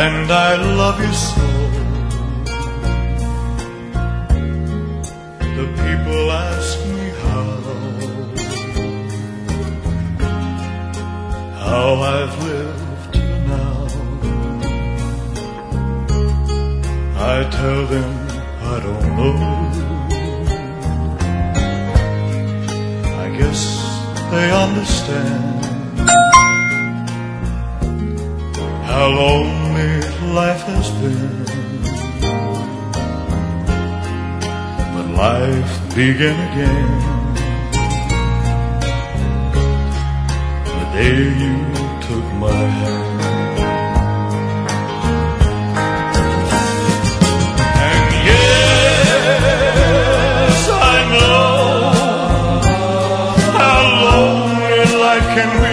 and I love you so. The people ask me how I've lived till now. I tell them I don't know. I guess they understand how lonely life has been. But life began again the day you took my hand. And yes, I know how lonely life can be.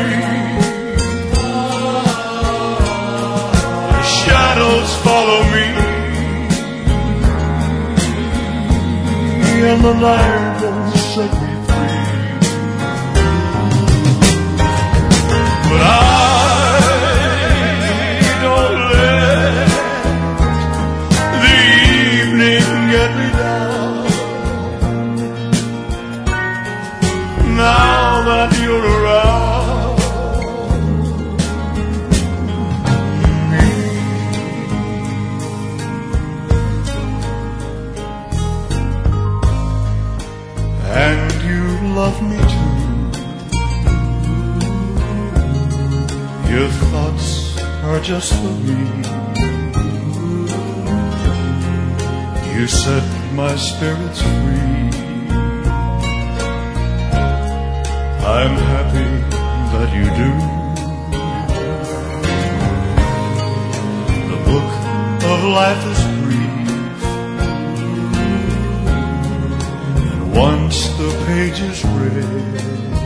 Shadows follow me, and the night won't set me free. But I don't let the evening get me down. Now that you're around, and you love me too. Your thoughts are just for me. You set my spirits free. I'm happy that you do. The book of life is brief, and once the page is read,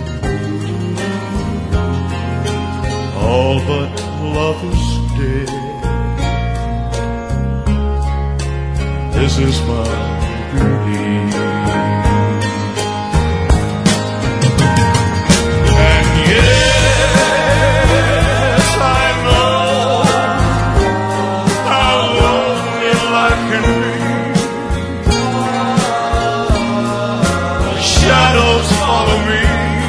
all but love is dead. This is my belief. And yes, I know how lonely life can be. Shadows follow me,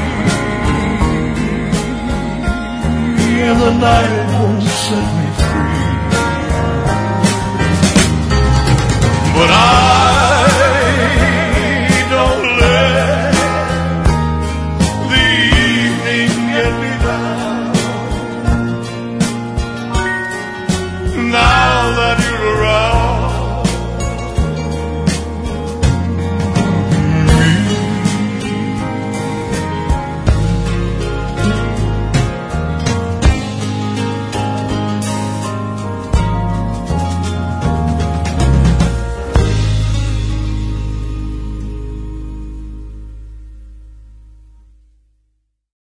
and the night won't set me free. But I